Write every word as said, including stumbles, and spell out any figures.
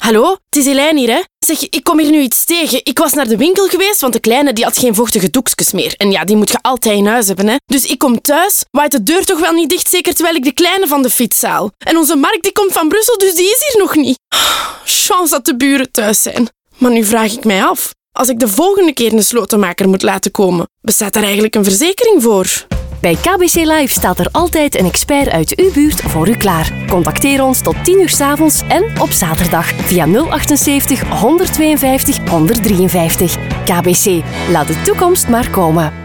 Hallo, het is Elijn hier, hè. Zeg, ik kom hier nu iets tegen. Ik was naar de winkel geweest, want de kleine die had geen vochtige doekjes meer. En ja, die moet je altijd in huis hebben, hè. Dus ik kom thuis, waait de deur toch wel niet dicht, zeker terwijl ik de kleine van de fiets haal. En onze Mark die komt van Brussel, dus die is hier nog niet. Chance dat de buren thuis zijn. Maar nu vraag ik mij af, als ik de volgende keer een slotenmaker moet laten komen, bestaat daar eigenlijk een verzekering voor? Bij K B C Live staat er altijd een expert uit uw buurt voor u klaar. Contacteer ons tot tien uur 's avonds en op zaterdag via nul achtenzeventig, honderdtweeënvijftig, honderddrieënvijftig. K B C, laat de toekomst maar komen.